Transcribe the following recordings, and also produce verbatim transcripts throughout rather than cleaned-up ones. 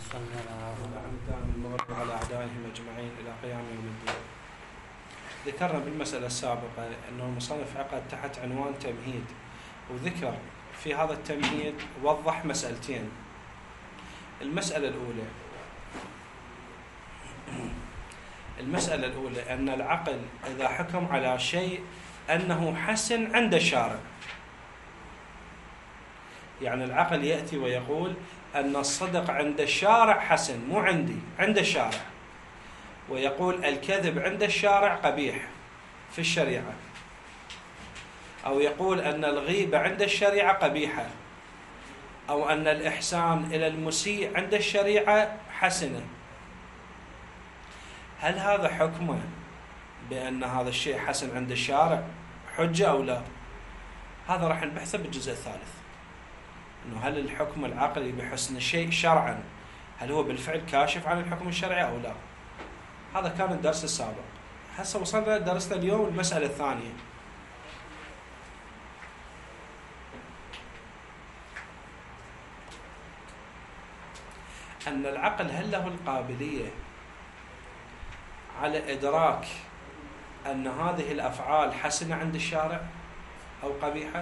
الدائم المغرب على أعدائهم أجمعين إلى قيام يوم الدين. ذكرنا بالمسألة السابقة أنه المصنف عقد تحت عنوان تمهيد، وذكر في هذا التمهيد وضح مسألتين. المسألة الأولى المسألة الأولى أن العقل إذا حكم على شيء أنه حسن عند الشارع، يعني العقل يأتي ويقول أن الصدق عند الشارع حسن، مو عندي، عند الشارع، ويقول الكذب عند الشارع قبيح في الشريعة، أو يقول أن الغيبة عند الشريعة قبيحة، أو أن الإحسان إلى المسيء عند الشريعة حسنة. هل هذا حكمه بأن هذا الشيء حسن عند الشارع حجة أو لا؟ هذا راح نبحثه بالجزء الثالث، إنه هل الحكم العقلي بحسن الشيء شرعا هل هو بالفعل كاشف عن الحكم الشرعي أو لا؟ هذا كان الدرس السابق. هسه وصلنا درسنا اليوم المسألة الثانية. أن العقل هل له القابلية على إدراك أن هذه الأفعال حسنة عند الشارع أو قبيحة؟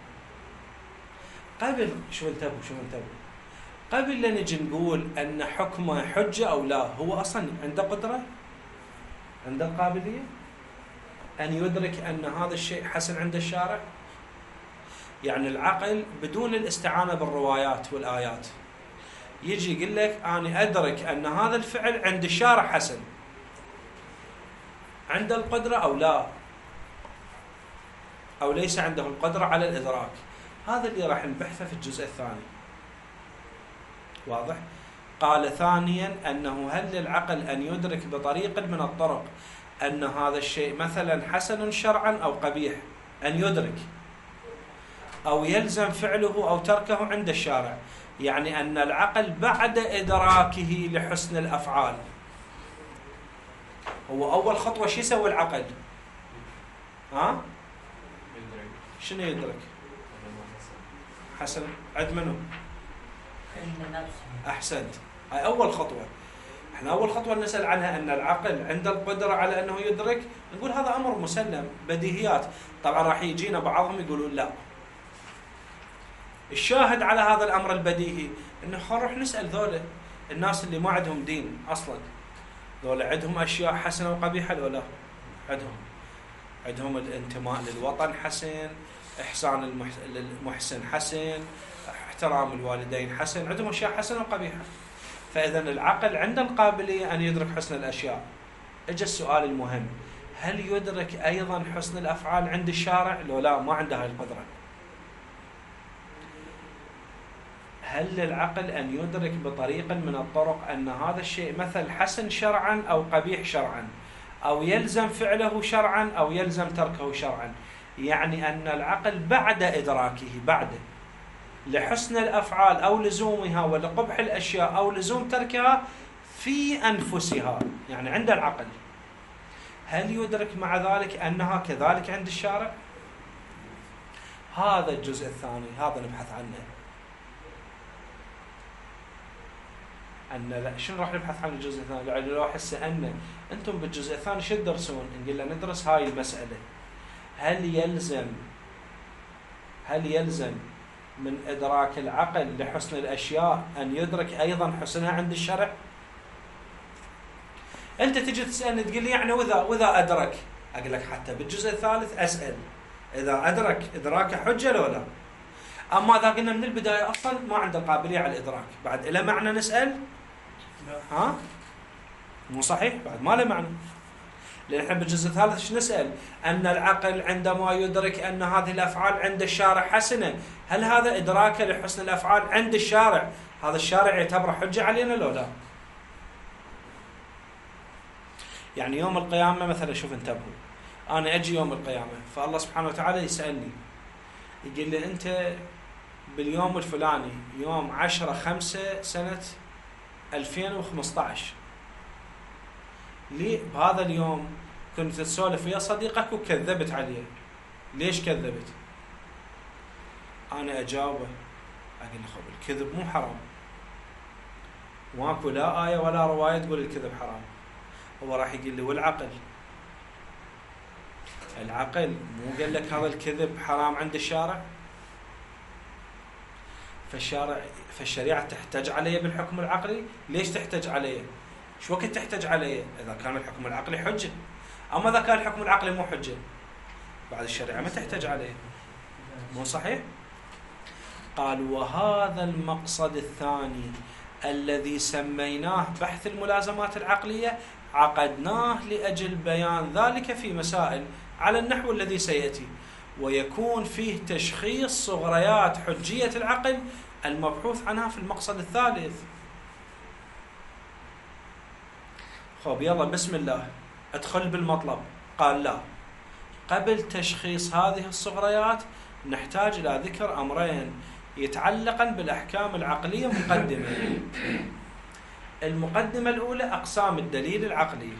قبل شو انتبهوا شو انتبهوا قبل لا نجي نقول أن حكمه حجة أو لا، هو أصلا عنده قدرة، عنده القابلية أن يدرك أن هذا الشيء حسن عند الشارع. يعني العقل بدون الاستعانة بالروايات والآيات يجي يقول لك أنا أدرك أن هذا الفعل عند الشارع حسن، عنده القدرة أو لا، أو ليس عنده القدرة على الإدراك. هذا اللي راح نبحثه في الجزء الثاني. واضح؟ قال ثانيا أنه هل للعقل أن يدرك بطريق من الطرق أن هذا الشيء مثلا حسن شرعا أو قبيح، أن يدرك، أو يلزم فعله أو تركه عند الشارع. يعني أن العقل بعد إدراكه لحسن الأفعال، هو أول خطوة شو يسوي العقل؟ ها؟ شنو يدرك؟ حسن عد منه؟ أحسنت، هاي أول خطوة. احنا أول خطوة نسأل عنها أن العقل عنده القدرة على أنه يدرك، نقول هذا أمر مسلم بديهيات. طبعا راح يجينا بعضهم يقولون لا، الشاهد على هذا الأمر البديهي أنه خلينا نروح نسأل ذولا الناس اللي ما عندهم دين أصلا، ذولا عندهم أشياء حسنة وقبيحة ولا لا؟ عندهم عندهم الانتماء للوطن حسن، إحسان المحسن حسن، احترام الوالدين حسن، عندهم أشياء حسنة وقبيحة. فإذا العقل عنده القابلية أن يدرك حسن الأشياء. اجى السؤال المهم، هل يدرك أيضا حسن الأفعال عند الشارع لو لا؟ ما عنده هاي القدرة. هل للعقل أن يدرك بطريق من الطرق أن هذا الشيء مثل حسن شرعا أو قبيح شرعا، أو يلزم فعله شرعا أو يلزم تركه شرعا؟ يعني أن العقل بعد إدراكه بعد لحسن الأفعال أو لزومها ولقبح الأشياء أو لزوم تركها في أنفسها، يعني عند العقل، هل يدرك مع ذلك أنها كذلك عند الشارع؟ هذا الجزء الثاني، هذا نبحث عنه. أن لا شنو راح نبحث عن الجزء الثاني؟ لأن لو حس أن أنتم بالجزء الثاني شو تدرسون؟ نقول له ندرس هاي المسألة، هل يلزم هل يلزم من إدراك العقل لحسن الأشياء أن يدرك أيضا حسنها عند الشرع؟ أنت تجي تسألني تقول لي يعني وإذا وإذا أدرك، أقول لك حتى بالجزء الثالث أسأل إذا أدرك إدراك حجة لو لا. أما إذا قلنا من البداية أصلا ما عنده قابلية على الإدراك، بعد إلى معنى نسأل؟ ها؟ مو صحيح؟ بعد ما له معنى. لأن احنا بالجزء الثالث ايش نسأل؟ أن العقل عندما يدرك أن هذه الأفعال عند الشارع حسنة، هل هذا إدراكه لحسن الأفعال عند الشارع هذا الشارع يعتبر حجة علينا لو لا؟ يعني يوم القيامة مثلا، شوف انتبهوا، أنا أجي يوم القيامة فالله سبحانه وتعالى يسألني يقول لي أنت باليوم الفلاني يوم عشرة خمسة سنة ألفين وخمسة عشر ليه بهذا اليوم كنت تسولف ويا صديقك وكذبت عليه، ليش كذبت؟ أنا أجاوبه أقول له الكذب مو حرام، ماكو لا آية ولا رواية تقول الكذب حرام. هو راح يقول لي والعقل؟ العقل مو قال لك هذا الكذب حرام عند الشارع؟ فالشارع فالشريعة تحتج عليه بالحكم العقلي. ليش تحتج عليه؟ شو وقت تحتج عليه؟ إذا كان الحكم العقلي حجة. أما إذا كان الحكم العقلي مو حجة بعد الشريعة ما تحتج عليه. مو صحيح؟ قال وهذا المقصد الثاني الذي سميناه بحث الملازمات العقلية عقدناه لأجل بيان ذلك في مسائل على النحو الذي سيأتي، ويكون فيه تشخيص صغريات حجية العقل المبحوث عنها في المقصد الثالث. خب يلا بسم الله ادخل بالمطلب. قال لا، قبل تشخيص هذه الصغريات نحتاج إلى ذكر أمرين يتعلقا بالأحكام العقلية مقدمة. المقدمة الأولى أقسام الدليل العقلي.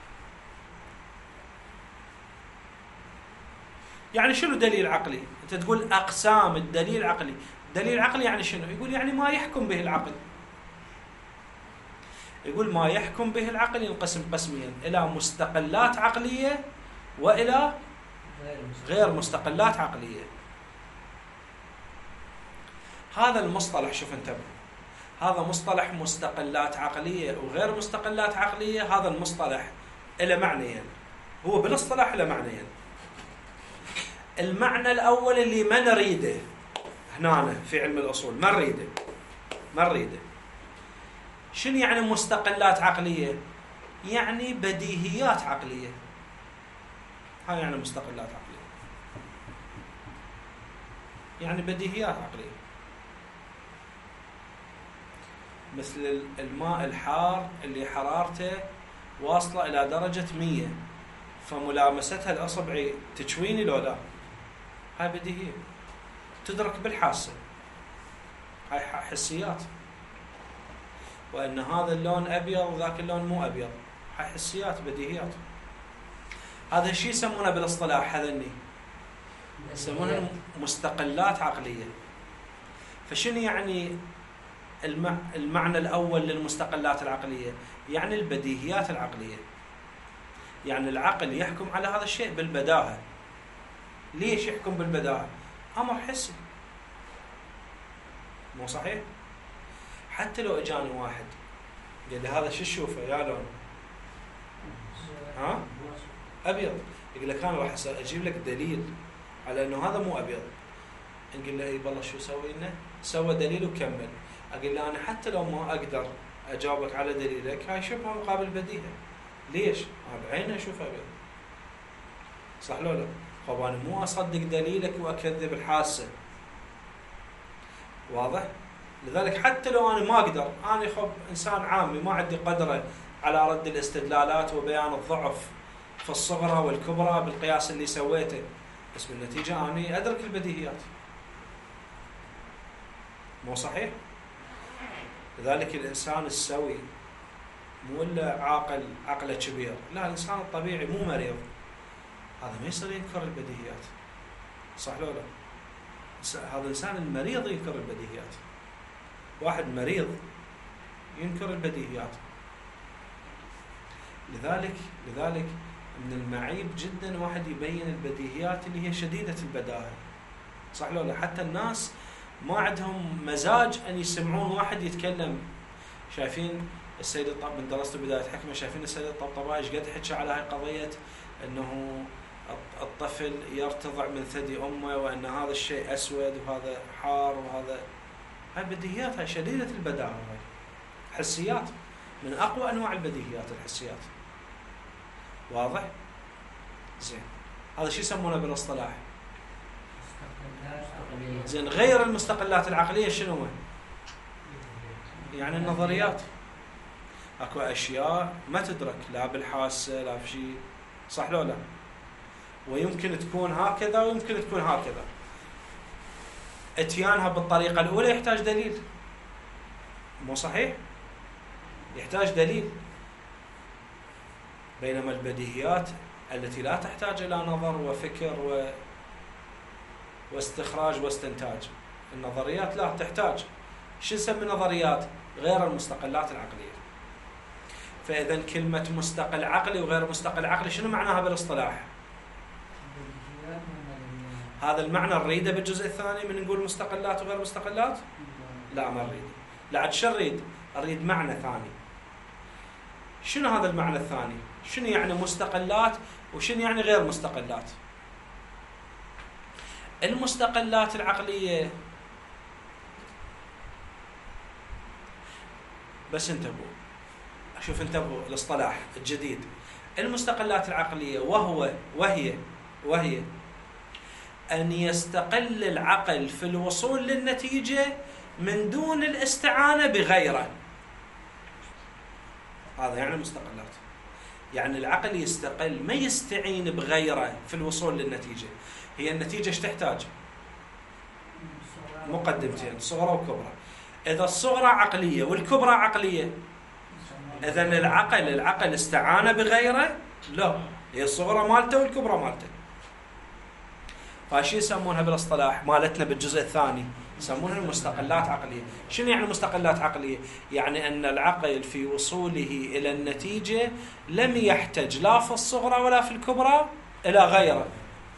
يعني شنو دليل عقلي؟ أنت تقول أقسام الدليل العقلي. دليل العقلي يعني شنو؟ يقول يعني ما يحكم به العقل. يقول ما يحكم به العقل ينقسم قسمين، إلى مستقلات عقلية وإلى غير مستقلات عقلية. هذا المصطلح شوف انتبه، هذا مصطلح مستقلات عقلية وغير مستقلات عقلية. هذا المصطلح له معنيين، هو بالاصطلاح له معنيين. المعنى الأول اللي ما نريده هنا في علم الأصول، ما نريده ما نريده شنو يعني مستقلات عقلية؟ يعني بديهيات عقلية. هاي يعني مستقلات عقلية، يعني بديهيات عقلية. مثل الماء الحار اللي حرارته واصلة إلى درجة مية، فملامستها الأصبع تشويني لو لا؟ هاي بديهية تدرك بالحاسة، هاي حسيات. وأن هذا اللون أبيض وذاك اللون مو أبيض، هاي حسيات بديهيات. هذا الشيء يسمونه بالاصطلاح هذني يسمونه مستقلات عقلية. فشنو يعني المعنى الأول للمستقلات العقلية؟ يعني البديهيات العقلية. يعني العقل يحكم على هذا الشيء بالبداهة. ليش يحكم بالبداهة؟ أمر حسي، مو صحيح؟ حتى لو اجاني واحد قال لي هذا شو تشوفه يا لون؟ ها؟ ابيض. يقول لك انا راح اجيب لك دليل على انه هذا مو ابيض. نقول له اي والله شو سوي لنا؟ سوى دليل وكمل. اقول له انا حتى لو ما اقدر اجاوبك على دليلك، هاي شبهه مقابل بديهه. ليش؟ انا بعيني اشوف ابيض، صح لو لا؟ طب انا مو اصدق دليلك واكذب الحاسه، واضح؟ لذلك حتى لو انا ما اقدر، انا خب انسان عامي ما عندي قدره على رد الاستدلالات وبيان الضعف في الصغرى والكبرى بالقياس اللي سويته، بس بالنتيجه انا ادرك البديهيات، مو صحيح؟ لذلك الانسان السوي مو الا عاقل عقله كبير، لا، الانسان الطبيعي مو مريض هذا ما يصير ينكر البديهيات، صح لو لا؟ هذا الانسان المريض ينكر البديهيات. واحد مريض ينكر البديهيات. لذلك لذلك من المعيب جدا واحد يبين البديهيات اللي هي شديدة البداهة، صح لو لا؟ حتى الناس ما عندهم مزاج أن يسمعون واحد يتكلم. شايفين السيد الطب من درست بداية حكمة، شايفين السيد الطبطبائي ايش قد حكى على هاي قضية انه الطفل يرتضع من ثدي امه وان هذا الشيء اسود وهذا حار وهذا، هاي بديهيات، هاي شديدة البداهة، هاي حسيات، من اقوى انواع البديهيات الحسيات، واضح؟ زين، هذا شو يسمونه بالاصطلاح؟ زين، غير المستقلات العقلية شنو هو؟ يعني النظريات. اكو اشياء ما تدرك لا بالحاسة لا بشيء، صح لو لا؟ ويمكن تكون هكذا ويمكن تكون هكذا. اتيانها بالطريقة الأولى يحتاج دليل، مو صحيح؟ يحتاج دليل. بينما البديهيات التي لا تحتاج إلى نظر وفكر و... واستخراج واستنتاج، النظريات لا تحتاج. شو نسمي نظريات؟ غير المستقلات العقلية. فإذا كلمة مستقل عقلي وغير مستقل عقلي شنو معناها بالاصطلاح؟ هذا المعنى نريده بالجزء الثاني من نقول مستقلات وغير مستقلات؟ لا ما نريده. لا عاد شو نريد؟ أريد معنى ثاني. شنو هذا المعنى الثاني؟ شنو يعني مستقلات وشنو يعني غير مستقلات؟ المستقلات العقلية بس انتبهوا، شوف انتبهوا الاصطلاح الجديد. المستقلات العقلية وهو وهي وهي أن يستقل العقل في الوصول للنتيجة من دون الاستعانة بغيره. هذا يعني المستقلات. يعني العقل يستقل، ما يستعين بغيره في الوصول للنتيجة. هي النتيجة ايش تحتاج؟ مقدمتين، صغرى وكبرى. إذا الصغرى عقلية والكبرى عقلية، إذن العقل العقل استعان بغيره؟ لا، هي الصغرى مالته والكبرى مالته. فاشي يسمونها بالاصطلاح مالتنا بالجزء الثاني، يسمونها المستقلات عقلية. شنو يعني مستقلات عقلية؟ يعني أن العقل في وصوله إلى النتيجة لم يحتج لا في الصغرى ولا في الكبرى إلى غيره.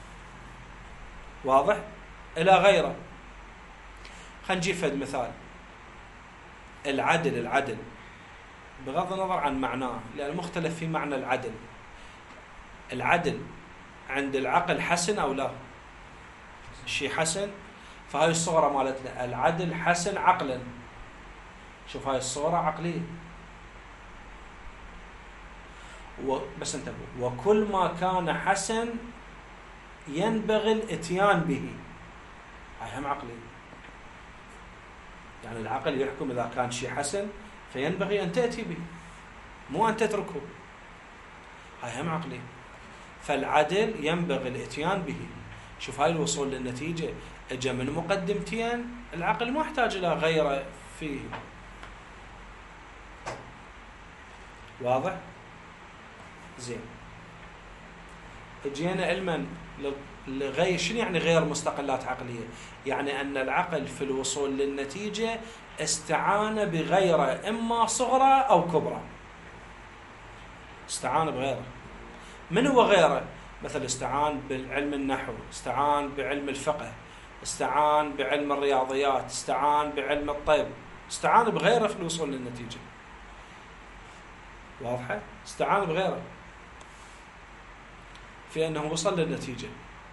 واضح؟ إلى غيره. خلينا نجيب فد مثال. العدل العدل بغض النظر عن معناه، لأن مختلف في معنى العدل. العدل عند العقل حسن أو لا؟ شيء حسن. فهاي الصغرى مالتنا العدل حسن عقلا. شوف هاي الصغرى عقلية. بس انتبهوا، وكل ما كان حسن ينبغي الاتيان به. هاي هم عقلية. يعني العقل يحكم إذا كان شيء حسن فينبغي أن تأتي به، مو أن تتركه. هاي هم عقلية. فالعدل ينبغي الاتيان به. شوف هاي الوصول للنتيجة اجى من مقدمتين، العقل ما يحتاج الى غيره فيه. واضح؟ زين. اجينا علما لغير. شنو يعني غير مستقلات عقلية؟ يعني ان العقل في الوصول للنتيجة استعان بغيره، اما صغرى او كبرى. استعان بغيره. من هو غيره؟ مثل استعان بعلم النحو، استعان بعلم الفقه، استعان بعلم الرياضيات، استعان بعلم الطب، استعان بغيره في الوصول للنتيجة. واضحة؟ استعان بغيره في أنه وصل للنتيجة.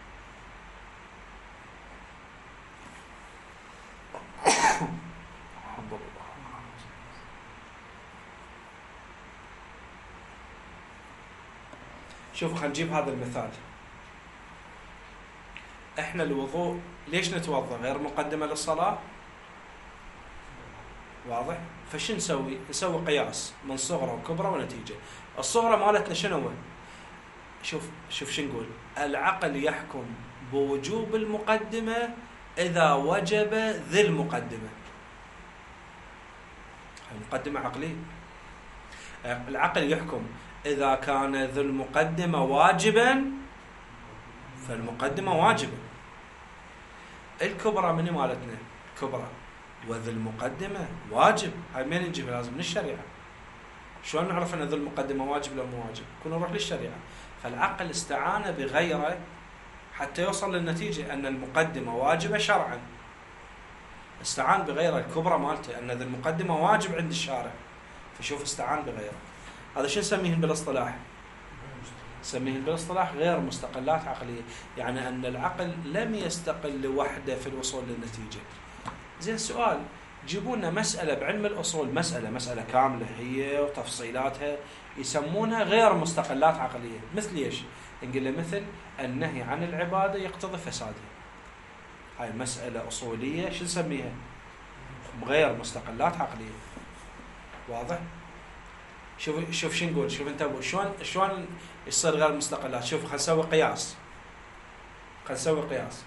شوفوا خلينا نجيب هذا المثال. احنا الوضوء ليش نتوضا؟ غير مقدمة للصلاة. واضح؟ فش نسوي؟ نسوي قياس من صغرى وكبرى ونتيجة. الصغرى مالتنا شنو هو؟ شوف شوف شو نقول. العقل يحكم بوجوب المقدمة إذا وجب ذي المقدمة. المقدمة عقلية. العقل يحكم إذا كان ذو المقدمة واجبا فالمقدمة واجبة. الكبرى من مالتنا؟ كبرى وذو المقدمة واجب. هاي من نجيب؟ لازم من الشريعة. شلون نعرف أن ذو المقدمة واجب لو مو واجب؟ كنا نروح للشريعة. فالعقل استعان بغيره حتى يوصل للنتيجة أن المقدمة واجبة شرعا. استعان بغيره الكبرى مالته أن ذو المقدمة واجب عند الشارع. فشوف استعان بغيره. هذا شو نسميهن بالاصطلاح؟ نسميهن بالاصطلاح غير مستقلات عقلية. يعني أن العقل لم يستقل لوحده في الوصول للنتيجة. زين سؤال، جيبوا لنا مسألة بعلم الأصول، مسألة مسألة كاملة هي وتفصيلاتها يسمونها غير مستقلات عقلية. مثل ايش؟ نقول له مثل النهي عن العبادة يقتضي فسادها. هاي مسألة أصولية شو نسميها؟ غير مستقلات عقلية. واضح؟ شوف شوف شو نقول. شوف انتبهوا شلون شلون يصير غير مستقلات. شوف خلينا نسوي قياس. خلينا نسوي قياس.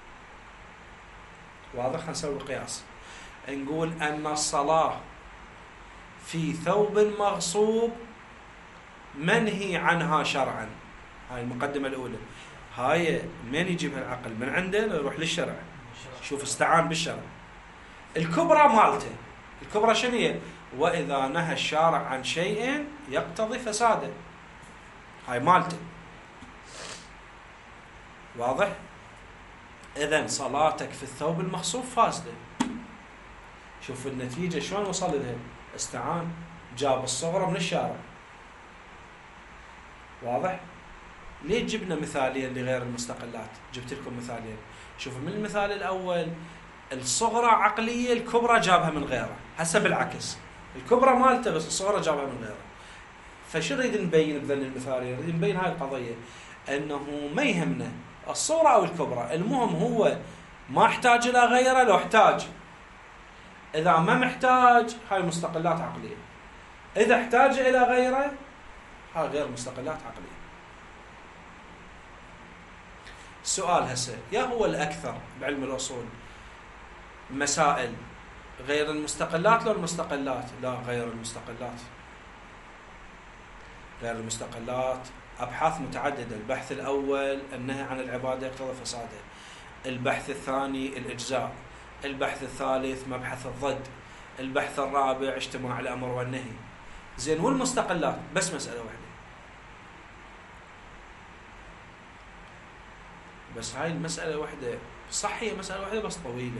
واضح؟ خلينا نسوي قياس. نقول أن الصلاة في ثوب مغصوب منهي عنها شرعا. هاي المقدمة الأولى. هاي من يجيبها العقل؟ من عنده يروح للشرع. شوف استعان بالشرع. الكبرى مالته الكبرى شنو هي؟ وإذا نهى الشارع عن شيء يقتضي فساده، هاي مالته. واضح؟ إذن صلاتك في الثوب المخصوف فاسدة. شوف النتيجة شلون وصل لها، استعان جاب الصغرى من الشارع. واضح؟ ليه جبنا مثالين لغير المستقلات؟ جبت لكم مثالين. شوفوا من المثال الأول الصغرى عقلية، الكبرى جابها من غيره. هسه بالعكس، الكبرى مالته بس الصغرى جابها من غيره. فشو نريد نبين بذن المثالين؟ نريد نبين هاي القضية، أنه ما يهمنا الصغرى أو الكبرى، المهم هو ما احتاج إلى غيره. لو احتاج، إذا ما محتاج هاي مستقلات عقلية. إذا احتاج إلى غيره هاي غير مستقلات عقلية. السؤال هسه، يا هو الأكثر بعلم الأصول مسائل غير المستقلات لو المستقلات؟ لا، غير المستقلات. غير المستقلات أبحاث متعددة. البحث الأول النهي عن العبادة يقتضي فساده، البحث الثاني الإجزاء، البحث الثالث مبحث الضد، البحث الرابع اجتماع الأمر والنهي. زين، والمستقلات بس مسألة واحدة. بس هاي المسألة واحدة، صح هي مسألة واحدة بس طويلة.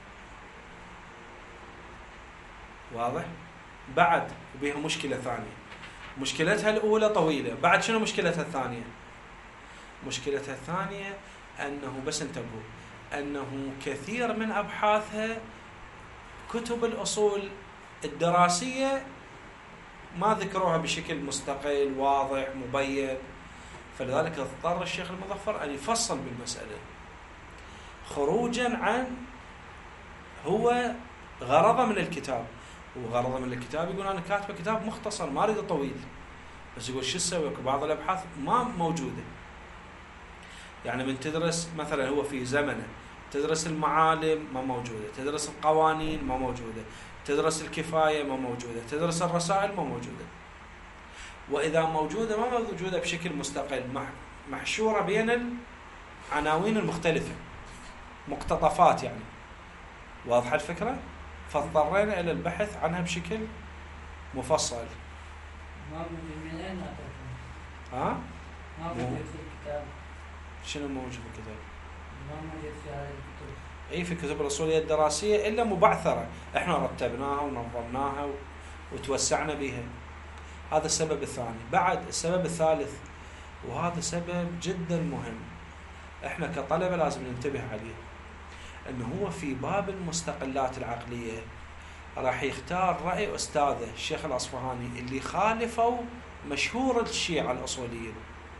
واضح؟ بعد بها مشكلة ثانية. مشكلتها الأولى طويلة، بعد شنو مشكلتها الثانية؟ مشكلتها الثانية أنه بس انتبهوا أنه كثير من أبحاثها كتب الأصول الدراسية ما ذكروها بشكل مستقل واضح مبين، فلذلك اضطر الشيخ المظفر أن يفصل بالمسألة خروجا عن هو غرضه من الكتاب. وغرضه من الكتاب يقول أنا كاتبه كتاب مختصر ما أريد طويل، بس يقول شو تسوي؟ بعض الأبحاث ما موجودة. يعني من تدرس مثلا هو في زمنه تدرس المعالم ما موجودة، تدرس القوانين ما موجودة، تدرس الكفاية ما موجودة، تدرس الرسائل ما موجودة. وإذا موجودة ما موجودة بشكل مستقل، محشورة بين العناوين المختلفة، مقتطفات يعني. واضحة الفكرة؟ فاضطرينا إلى البحث عنها بشكل مفصل. ما موجود من أين أعطيكم؟ ها؟ ما موجود في الكتاب. شنو موجود في الكتاب؟ ما موجود في هذه الكتب. اي في الكتب الأصولية الدراسية إلا مبعثرة، احنا رتبناها ونظمناها وتوسعنا بها. هذا السبب الثاني. بعد السبب الثالث، وهذا سبب جدا مهم احنا كطلبة لازم ننتبه عليه، انه هو في باب المستقلات العقلية راح يختار رأي أستاذه الشيخ الأصفهاني اللي خالفوا مشهور الشيعة الأصوليين.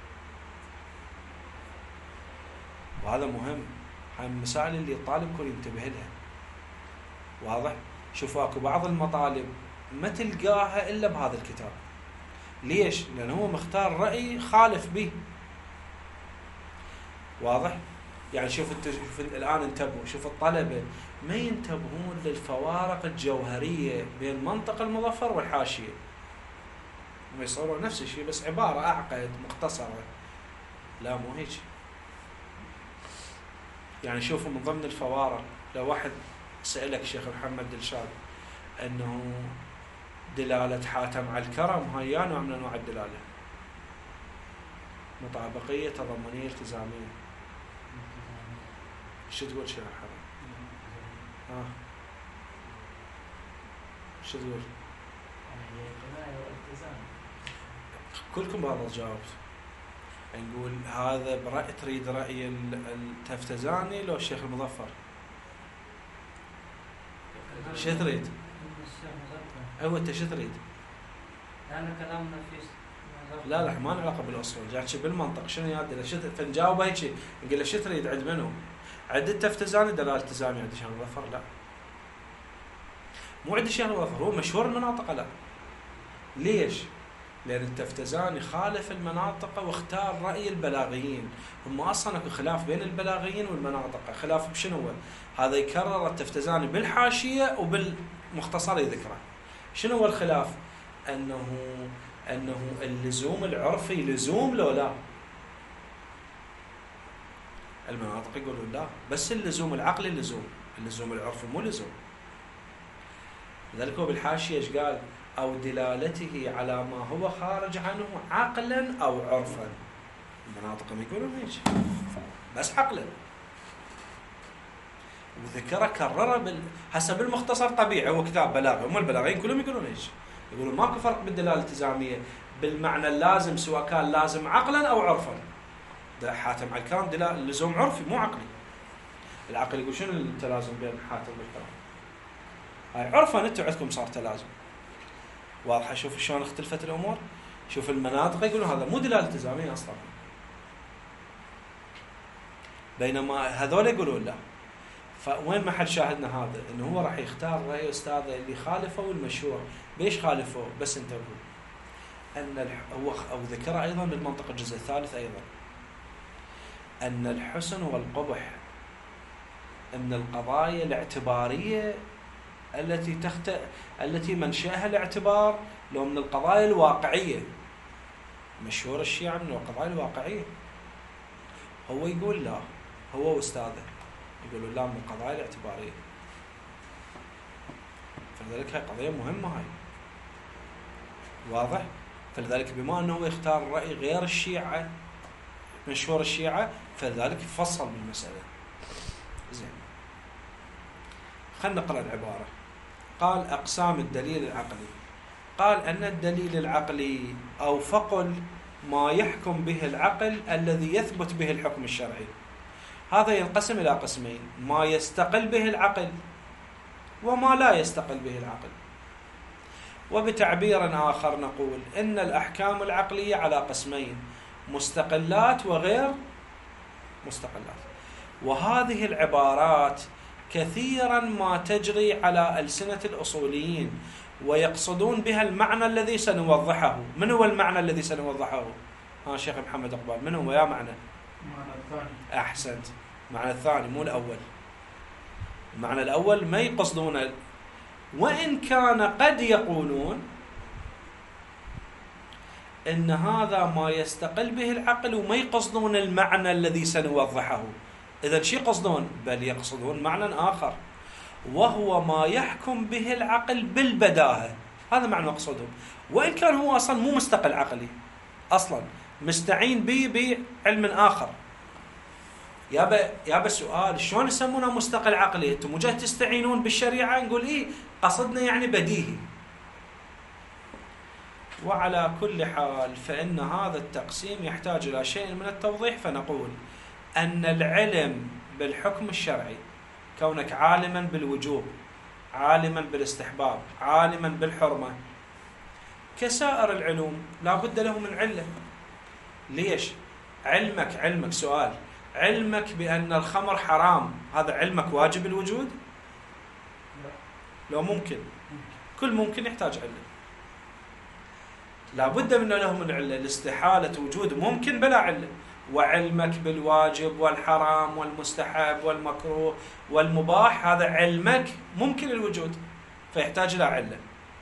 وهذا مهم، هاي المسائل اللي الطالب يكون ينتبه لها. واضح؟ شوفوا اكو بعض المطالب ما تلقاها إلا بهذا الكتاب. ليش؟ لأنه هو مختار رأي خالف به. واضح؟ يعني شوف انت شوف الآن انتبهوا، شوف الطلبة ما ينتبهون للفوارق الجوهرية بين منطق المظفر والحاشية. هم يصورون نفس الشيء بس عبارة أعقد مختصرة. لا مو هيك. يعني شوفوا من ضمن الفوارق، لو واحد سألك شيخ محمد دلشاد أنه دلالة حاتم على الكرم هاي نوع من أنواع الدلالة، مطابقية تضمنية التزامية. شو تقول شيخ محمد؟ ها شو تقول؟ كلكم بهذا جاوبت. نقول هذا برأي تريد رأي التفتزاني لو الشيخ المظفر؟ شو تريد؟ ايوه انت شو تريد؟ أنا كلامنا في لا لا ما له علاقه بالاصول، جاي بالمنطق شنو يعدل شو فنجاوب هيك نقول له شو تريد عند منو؟ عند التفتزاني دلاله التزامي، عند الشيخ المظفر لا. مو عند الشيخ المظفر، هو مشهور المناطق لا. ليش؟ لأن التفتزاني خالف المناطق واختار رأي البلاغيين. هم أصلا اكو خلاف بين البلاغيين والمناطق، خلاف بشنو هو؟ هذا يكرر التفتزاني بالحاشية وبالمختصر يذكره. شنو هو الخلاف؟ أنه أنه اللزوم العرفي لزوم لو لا؟ المناطق يقولون لا، بس اللزوم العقلي لزوم، اللزوم العرفي مو لزوم. لذلك هو بالحاشية ايش قال؟ أو دلالته على ما هو خارج عنه عقلا أو عرفا. المناطقهم يقولون هيك بس عقلا، وذكره كرره بال... هسه بالمختصر طبيعي هو كتاب بلاغي، هم البلاغيين كلهم يقولون هيك، يقولون ماكو فرق بالدلاله الالتزاميه بالمعنى اللازم سواء كان لازم عقلا او عرفا. ده حاتم على الكلام دلاله لزوم عرفي مو عقلي. العقل يقول شنو التلازم بين حاتم والكلام؟ هاي عرفا انتم عندكم صار تلازم. واضحه؟ شوف شلون اختلفت الامور. شوف المناطق يقولون هذا مو دلاله التزاميه اصلا، بينما هذول يقولون لا. فوين محل شاهدنا هذا؟ انه هو راح يختار راي استاذه اللي خالفوا المشهور. ليش خالفوا؟ بس انتبهوا ان الح... هو او ذكر ايضا بالمنطق الجزء الثالث ايضا ان الحسن والقبح ان القضايا الاعتباريه التي تخت... التي منشاها الاعتبار لو من القضايا الواقعيه. مشهور الشيعة من القضايا الواقعيه. هو يقول لا، هو واستاذه يقولوا لا من القضايا الاعتباريه. فلذلك هاي قضيه مهمه هاي. واضح؟ فلذلك بما انه يختار راي غير الشيعه مشهور الشيعه فلذلك فصل بالمساله. زين، خلينا نقرا العباره. قال اقسام الدليل العقلي. قال ان الدليل العقلي او فقل ما يحكم به العقل الذي يثبت به الحكم الشرعي. هذا ينقسم إلى قسمين: ما يستقل به العقل وما لا يستقل به العقل. وبتعبير آخر نقول إن الأحكام العقلية على قسمين: مستقلات وغير مستقلات. وهذه العبارات كثيرا ما تجري على ألسنة الأصوليين ويقصدون بها المعنى الذي سنوضحه. من هو المعنى الذي سنوضحه؟ ها شيخ محمد أقبال، من هو يا معنى؟ المعنى الثاني. أحسنت، المعنى الثاني مو الأول. المعنى الأول ما يقصدون، وإن كان قد يقولون إن هذا ما يستقل به العقل وما يقصدون المعنى الذي سنوضحه. إذا شي يقصدون؟ بل يقصدون معنى آخر وهو ما يحكم به العقل بالبداهة. هذا معنى مقصودهم، وإن كان هو أصلا مو مستقل عقلي، أصلا مستعين به بعلم آخر. يابا يابا سؤال، شلون يسمونه مستقل عقلي؟ انتم مو جاي تستعينون بالشريعه؟ نقول ايه قصدنا يعني بديهي. وعلى كل حال فان هذا التقسيم يحتاج الى شيء من التوضيح، فنقول ان العلم بالحكم الشرعي، كونك عالما بالوجوب، عالما بالاستحباب، عالما بالحرمه، كسائر العلوم لا بد له من علة. ليش؟ علمك علمك سؤال علمك بأن الخمر حرام، هذا علمك واجب الوجود؟ لو ممكن، كل ممكن يحتاج علة. لا بد من له من علة. الاستحالة وجود ممكن بلا علة. وعلمك بالواجب والحرام والمستحب والمكروه والمباح، هذا علمك ممكن الوجود فيحتاج إلى علة.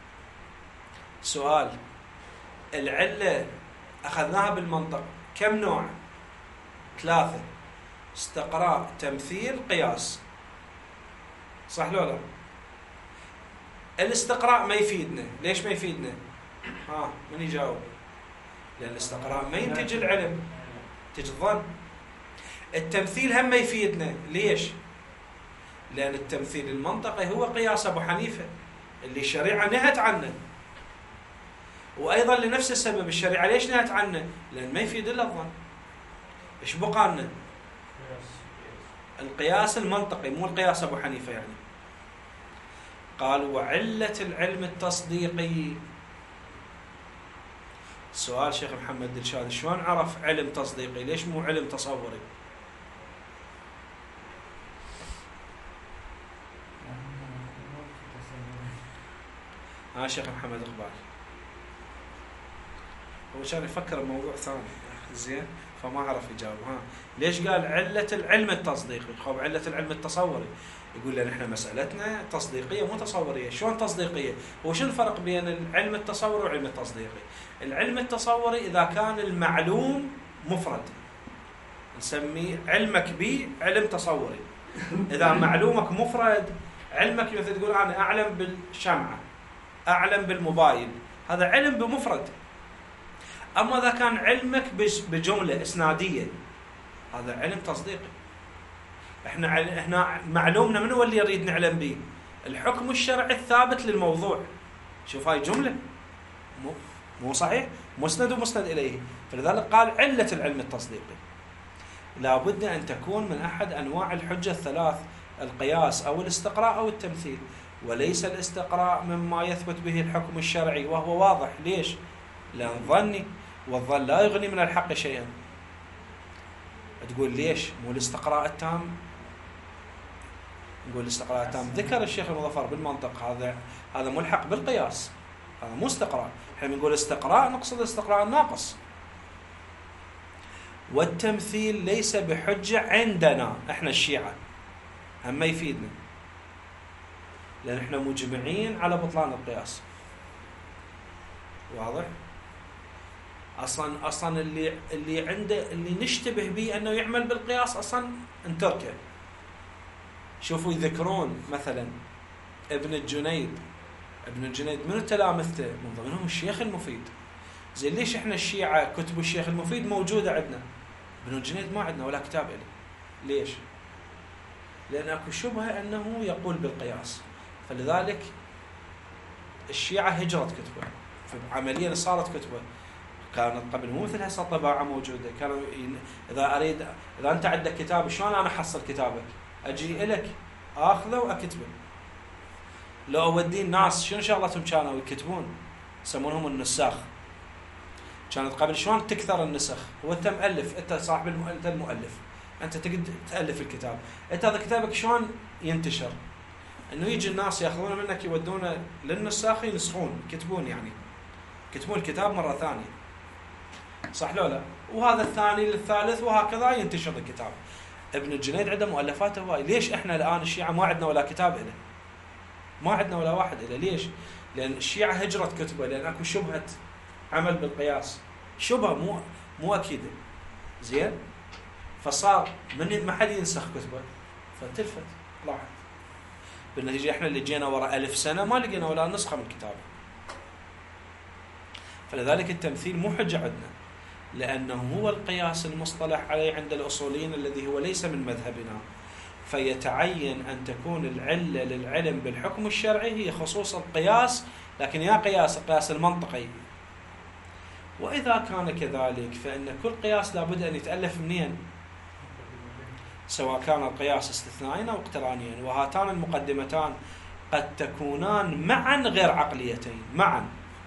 سؤال، العلة أخذناها بالمنطق كم نوع؟ ثلاثة: استقراء، تمثيل، قياس. صح لو لا؟ الاستقراء ما يفيدنا. ليش ما يفيدنا؟ ها من يجاوب؟ لأن الاستقراء ما ينتج العلم، ينتج الظن. التمثيل هم ما يفيدنا. ليش؟ لأن التمثيل المنطقي هو قياس أبو حنيفة اللي الشريعة نهت عنه، وأيضا لنفس السبب الشريعة ليش نهت عنه؟ لأن ما يفيد إلا الظن. إيش بقى لنا؟ القياس المنطقي مو القياس أبو حنيفة يعني. قال وعلة العلم التصديقي. سؤال شيخ محمد دلشاد، شلون عرف علم تصديقي؟ ليش مو علم تصوري؟ ها شيخ محمد إقبال هو كان يفكر بموضوع ثاني زين فما عرف يجاوب. ها ليش قال علة العلم التصديقي؟ خب علة العلم التصوري. يقول لنا احنا مسألتنا تصديقية مو تصورية. شلون تصديقية؟ هو شو الفرق بين العلم التصوري والعلم التصديقي؟ العلم التصوري إذا كان المعلوم مفرد نسميه علمك به علم تصوري. إذا معلومك مفرد علمك مثل تقول انا اعلم بالشمعه، اعلم بالموبايل، هذا علم بمفرد. اما اذا كان علمك بجمله اسناديه هذا علم تصديقي. احنا احنا معلومنا من هو اللي يريد نعلم به؟ الحكم الشرعي الثابت للموضوع. شوف هاي جمله مو مو صحيح؟ مسند ومسند اليه. فلذلك قال عله العلم التصديقي لابد ان تكون من احد انواع الحجه الثلاث، القياس او الاستقراء او التمثيل، وليس الاستقراء مما يثبت به الحكم الشرعي وهو واضح. ليش؟ لان ظني، والظن لا يغني من الحق شيئا. تقول ليش؟ مو الاستقراء التام؟ نقول الاستقراء التام ذكر الشيخ المظفر بالمنطق، هذا هذا ملحق بالقياس، هذا مو استقراء. احنا نقول استقراء نقصد الاستقراء الناقص. والتمثيل ليس بحجة عندنا احنا الشيعة، هم ما يفيدنا، لان احنا مجمعين على بطلان القياس. واضح؟ اصلا اصلا اللي اللي عنده اللي نشتبه به انه يعمل بالقياس اصلا نتركه. شوفوا يذكرون مثلا ابن الجنيد، ابن الجنيد من تلامذته؟ من ضمنهم الشيخ المفيد. زين ليش احنا الشيعة كتب الشيخ المفيد موجودة عندنا، ابن الجنيد ما عندنا ولا كتاب له؟ ليش؟ لأن اكو شبهة أنه يقول بالقياس، فلذلك الشيعة هجرت كتبه. فعمليا صارت كتبه، كانت قبل مو مثل هسه الطباعة موجودة. كانوا إذا أريد، إذا أنت عندك كتاب شلون أنا أحصل كتابك؟ أجي إلك آخذه وأكتبه. لو أودي الناس شنو شغلتهم كانوا يكتبون؟ يسمونهم النساخ. كانت قبل شلون تكثر النسخ؟ هو أنت مؤلف، أنت صاحب الم... أنت المؤلف، أنت تقدر تألف الكتاب. أنت هذا كتابك شلون ينتشر؟ إنه يجي الناس يأخذونه منك يودونه للنساخ ينسخون، يكتبون يعني يكتبون الكتاب مرة ثانية. صح لو لا؟ وهذا الثاني للثالث وهكذا ينتشر الكتاب. ابن الجنيد عنده مؤلفات هواي. ليش احنا الآن الشيعة ما عندنا ولا كتاب له؟ ما عندنا ولا واحد له. ليش؟ لأن الشيعة هجرت كتبه، لأن اكو شبهة عمل بالقياس، شبهة مو مو أكيدة. زين؟ فصار من ما حد ينسخ كتبه فتلفت راحت. بالنتيجة احنا اللي جينا وراء ألف سنة ما لقينا ولا نسخة من كتابه. فلذلك التمثيل مو حجة عندنا، لأنه هو القياس المصطلح عليه عند الأصوليين الذي هو ليس من مذهبنا. فيتعين أن تكون العلة للعلم بالحكم الشرعي هي خصوص القياس، لكن يا قياس القياس المنطقي. وإذا كان كذلك فإن كل قياس لابد أن يتألف منين؟ سواء كان القياس استثنائيا أو اقترانيا. وهاتان المقدمتان قد تكونان معا غير عقليتين معا.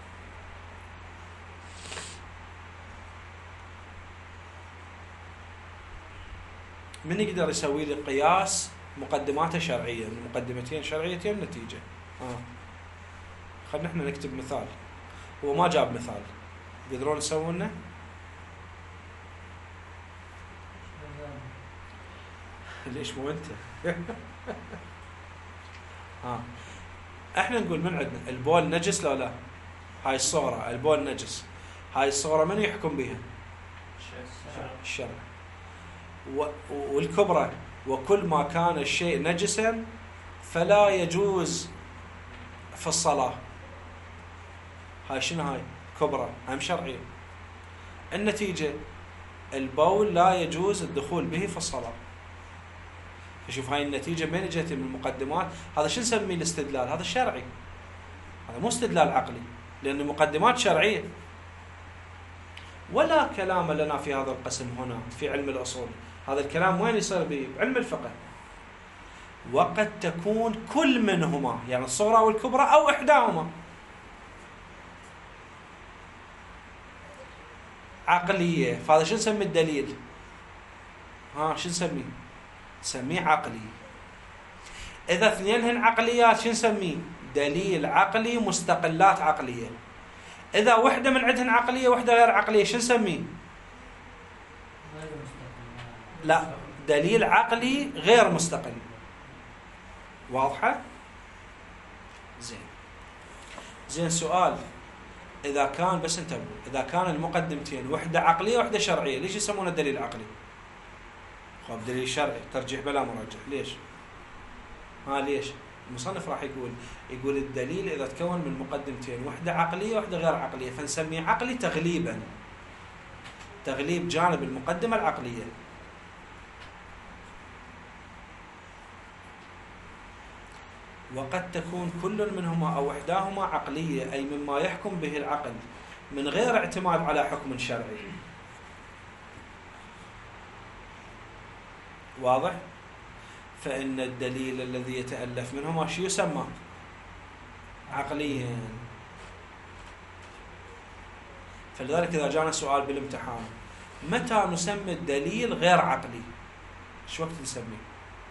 من يقدر يسوي لي قياس مقدماته شرعية، مقدمتين شرعيتين نتيجة؟ آه. خلينا احنا نكتب مثال. هو ما جاب مثال، يقدرون يسوون لنا؟ ليش مو انت؟ ها احنا نقول من عندنا البول نجس لو لا؟ هاي الصغرى البول نجس، هاي الصغرى من يحكم بها؟ الشرع. والكبرى وكل ما كان الشيء نجسا فلا يجوز في الصلاة. هاي شنو؟ هاي كبرى هم شرعية. النتيجة البول لا يجوز الدخول به في الصلاة. فشوف هاي النتيجة من جت من المقدمات. هذا شو نسميه الاستدلال؟ هذا شرعي، هذا مو استدلال عقلي، لأن المقدمات شرعية. ولا كلام لنا في هذا القسم هنا في علم الأصول. هذا الكلام وين يصير به؟ بعلم الفقه. وقد تكون كل منهما، يعني الصغرى والكبرى أو إحداهما، عقلية. فهذا شو نسمي الدليل؟ ها شو نسميه؟ نسميه عقلي. إذا اثنينهن عقليات شو نسميه؟ دليل عقلي مستقلات عقلية. إذا وحدة من عندهن عقلية وحدة غير عقلية شو نسميه؟ لا، دليل عقلي غير مستقل. واضحة؟ زين زين سؤال، إذا كان بس انتبهوا، إذا كان المقدمتين وحدة عقلية وحدة شرعية ليش يسمونه دليل عقلي؟ خب دليل شرعي ترجيح بلا مرجح. ليش؟ ها ليش؟ المصنف راح يقول يقول الدليل إذا تكون من مقدمتين، واحدة عقلية واحدة غير عقلية، فنسميه عقلي تغليبا، تغليب جانب المقدمة العقلية. وقد تكون كل منهما أو إحداهما عقلية، أي مما يحكم به العقل من غير اعتماد على حكم شرعي. واضح؟ فإن الدليل الذي يتألف منهما شو يسمى؟ عقليا. فلذلك إذا جانا سؤال بالامتحان متى نسمي الدليل غير عقلي؟ شو وقت نسميه؟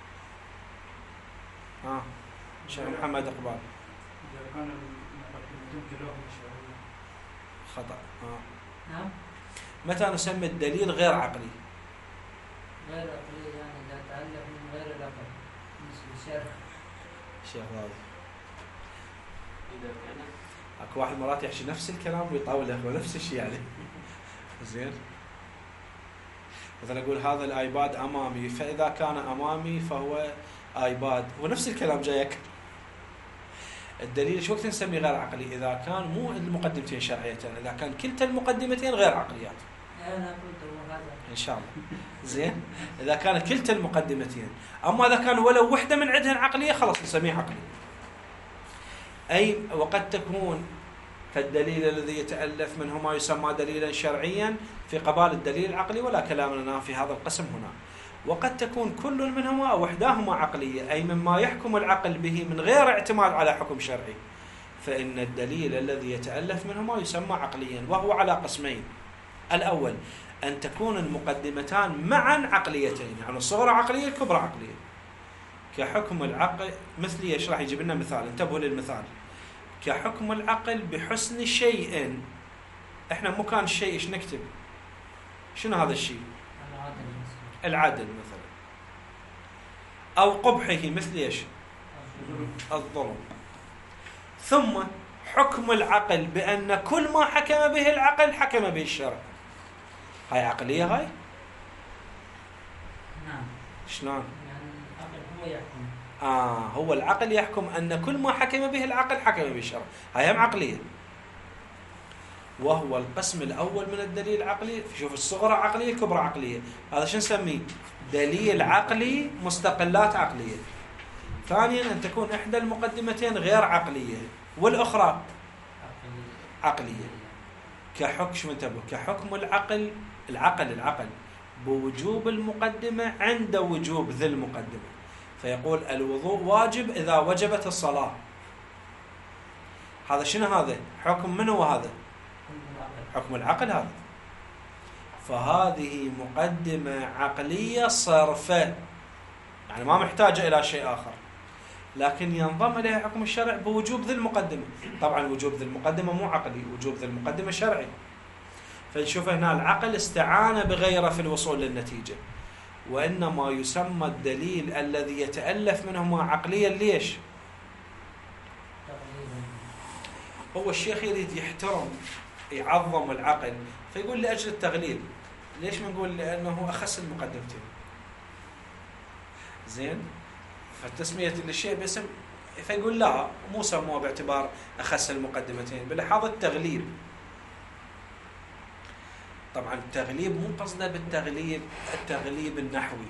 ها آه. شيخ محمد إقبال. إذا كان المقدمتين كلاهما شرعية. خطأ. آه. نعم. متى نسمي الدليل غير عقلي؟ غير عقلي يعني إذا تألف من غير العقل مثل الشرع. شيخ واضح. إذا كان اكو واحد مرات يحكي نفس الكلام ويطول هو نفس الشيء يعني. زين. مثلا اقول هذا الايباد امامي، فاذا كان امامي فهو ايباد، ونفس الكلام جايك. الدليل شو وقت نسميه غير عقلي؟ اذا كان مو المقدمتين شرعيتين، اذا كان كلتا المقدمتين غير عقليات. أنا قلت هذا. ان شاء الله. زين. اذا كانت كلتا المقدمتين، اما اذا كان ولو وحده من عندهن عقليه خلاص نسميه عقلي. أي وقد تكون فالدليل الذي يتألف منهما يسمى دليلا شرعيا في قبال الدليل العقلي، ولا كلام لنا في هذا القسم هنا. وقد تكون كل منهما أو إحداهما عقلية، أي مما يحكم العقل به من غير اعتماد على حكم شرعي، فإن الدليل الذي يتألف منهما يسمى عقليا، وهو على قسمين. الأول أن تكون المقدمتان معا عقليتين، يعني الصغرى عقلية الكبرى عقلية، كحكم العقل. مثل ايش؟ راح يجيب لنا مثال، انتبهوا للمثال. كحكم العقل بحسن شيء. احنا مو كان الشيء ايش نكتب؟ شنو هذا الشيء؟ العدل. العدل مثلا. او قبحه مثل ايش؟ الظلم. ثم حكم العقل بان كل ما حكم به العقل حكم به الشرع. هاي عقليه هاي؟ نعم. شلون؟ هو يحكم. آه هو العقل يحكم أن كل ما حكم به العقل حكم به الشرع. هاي هم عقلية. وهو القسم الأول من الدليل العقلي. شوف الصغرى عقلية الكبرى عقلية. هذا شو نسميه؟ دليل عقلي مستقلات عقلية. ثانيا أن تكون إحدى المقدمتين غير عقلية والأخرى عقلية. كحكم شو انتبهوا؟ كحكم العقل العقل العقل بوجوب المقدمة عند وجوب ذي المقدمة. فيقول الوضوء واجب إذا وجبت الصلاة. هذا شنو هذا؟ حكم من هو هذا؟ حكم العقل هذا. فهذه مقدمة عقلية صرفة، يعني ما محتاجة إلى شيء آخر، لكن ينضم إليها حكم الشرع بوجوب ذي المقدمة. طبعا وجوب ذي المقدمة مو عقلي، وجوب ذي المقدمة شرعي. فنشوف هنا العقل استعان بغيره في الوصول للنتيجة، وإنما يسمى الدليل الذي يتألف منهما عقليا. ليش؟ هو الشيخ يريد يحترم يعظم العقل، فيقول لأجل التغليب. ليش ما نقول لأنه أخس المقدمتين؟ زين؟ فالتسمية للشيء باسم، فيقول لا مو سموه باعتبار أخس المقدمتين، بلحاظ التغليب. طبعا التغليب مو قصده بالتغليب التغليب النحوي،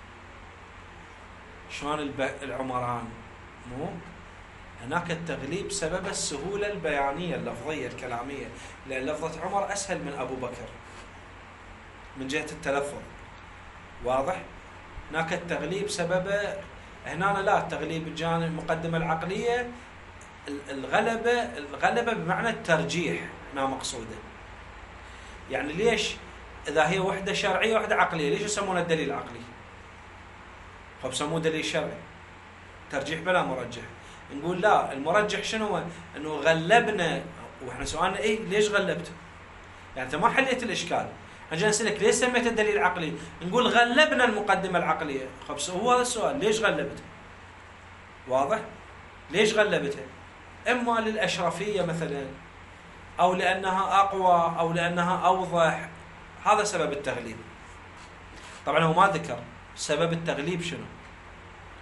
شلون العمران، مو هناك التغليب سبب السهولة البيانية اللفظية الكلامية، لأن لفظة عمر أسهل من أبو بكر من جهة التلفظ. واضح؟ هناك التغليب سببه، هنا لا، التغليب الجانب المقدمة العقلية الغلبة الغلبة بمعنى الترجيح هنا مقصودة. يعني ليش إذا هي وحدة شرعية وحدة عقلية ليش يسمونه الدليل العقلي؟ خب سموه دليل شرعي، ترجيح بلا مرجح. نقول لا، المرجح شنو هو؟ انه غلبنا. واحنا سؤالنا ايه ليش غلبت؟ يعني انت ما حليت الاشكال. اجي اسالك ليش سميت الدليل العقلي؟ نقول غلبنا المقدمة العقلية. خب هو هذا السؤال، ليش غلبت؟ واضح؟ ليش غلبتها؟ اما للاشرفية مثلا، أو لأنها أقوى، أو لأنها أوضح. هذا سبب التغليب. طبعا هو ما ذكر سبب التغليب شنو،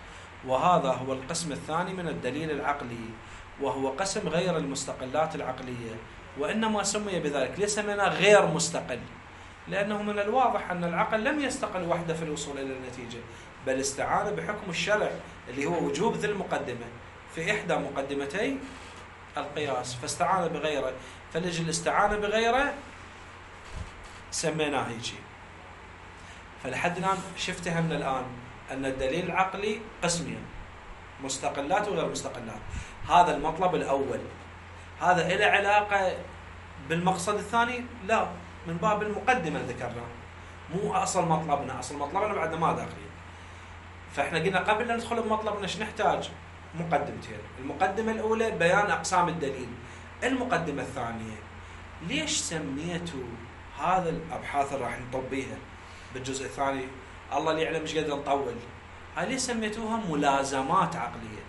وهذا هو القسم الثاني من الدليل العقلي، وهو قسم غير المستقلات العقلية، وإنما سمي بذلك. ليس سميناه غير مستقل؟ لأنه من الواضح أن العقل لم يستقل وحده في الوصول إلى النتيجة، بل استعان بحكم الشرع اللي هو وجوب ذي المقدمة في إحدى مقدمتي القياس، فاستعان بغيره. فلجل الاستعانة بغيره سميناه هيجي. فلحد الآن شفتها من الآن أن الدليل العقلي قسمين، مستقلات وغير مستقلات. هذا المطلب الأول. هذا إله علاقة بالمقصد الثاني؟ لا، من باب المقدمة ذكرناه، مو أصل مطلبنا. أصل مطلبنا بعدنا ما داخلين. فإحنا قلنا قبل أن ندخل بمطلبنا ايش نحتاج؟ مقدمتين. المقدمة الأولى بيان أقسام الدليل. المقدمة الثانية ليش سميتوا هذا الأبحاث اللي راح نطب بيها بالجزء الثاني، الله اللي يعلم ايش قدر نطول، هاي ليش سميتوها ملازمات عقلية؟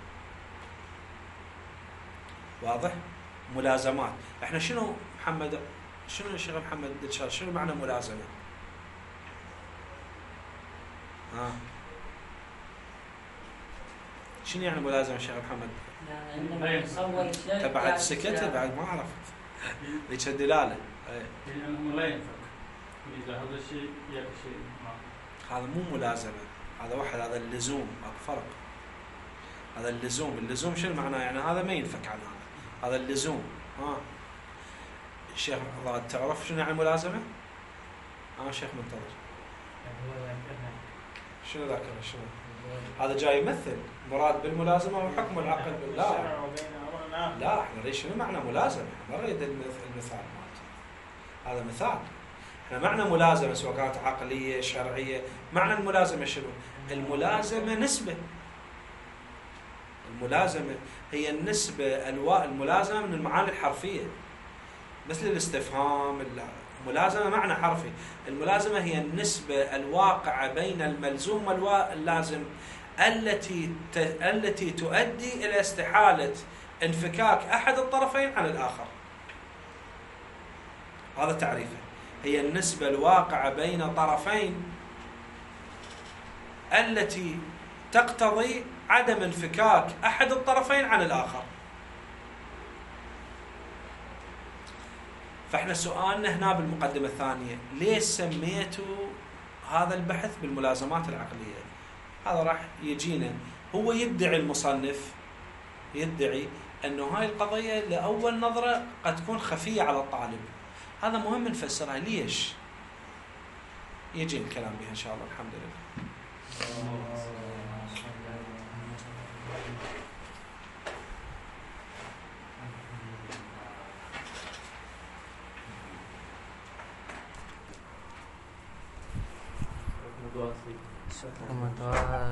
واضح؟ ملازمات. احنا شنو محمد شنو الشيخ محمد دلشار شنو معنى ملازمة؟ ها شنو يعني ملازمة شيخ محمد؟ يعني عندما نصور الشيء بعد سكت بعد ما عرفت ذيك الدلالة. لأنه لا ينفك إذا هذا الشيء يأتي شيء ما. هذا مو ملازمة، هذا واحد، هذا اللزوم، اكو فرق. هذا اللزوم، اللزوم شنو معناه؟ يعني هذا ما ينفك عن هذا، هذا اللزوم. ها الشيخ الله تعرف شنو يعني ملازمة؟ ها شيخ منتظر شنو ذاكرة شنو؟ هذا جاي يمثل مراد بالملازمة وحكم العقل بالله. لا احنا نريد شنو معنى ملازمة، ما نريد المثال مالته، هذا مثال. احنا معنى ملازمة سواء كانت عقلية شرعية، معنى الملازمة شنو؟ الملازمة نسبة. الملازمة هي النسبة الوا... الملازمة من المعاني الحرفية مثل الاستفهام. الملازمة معنى حرفي. الملازمة هي النسبة الواقعة بين الملزوم واللازم التي ت... التي تؤدي إلى استحالة انفكاك أحد الطرفين عن الآخر. هذا تعريفه. هي النسبة الواقعة بين طرفين التي تقتضي عدم انفكاك أحد الطرفين عن الآخر. فإحنا سؤالنا هنا بالمقدمة الثانية، ليش سميتوا هذا البحث بالملازمات العقلية؟ هذا راح يجينا. هو يدعي المصنف، يدعي أنه هاي القضية لأول نظرة قد تكون خفية على الطالب. هذا مهم نفسرها ليش. يجي الكلام بها إن شاء الله. الحمد لله.